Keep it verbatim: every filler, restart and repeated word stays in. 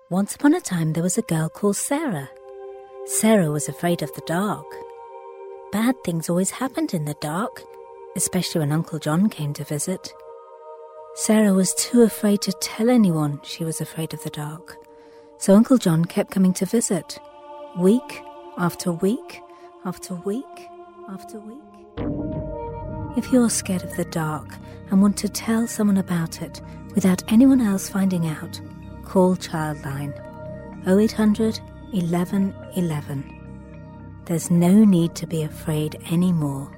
Once upon a time there was a girl called Sarah. Sarah was afraid of the dark. Bad things always happened in the dark, especially when Uncle John came to visit. Sarah was too afraid to tell anyone she was afraid of the dark, so Uncle John kept coming to visit, week after week after week after week. If you're scared of the dark and want to tell someone about it without anyone else finding out, call Childline oh eight hundred, eleven, eleven. There's no need to be afraid anymore.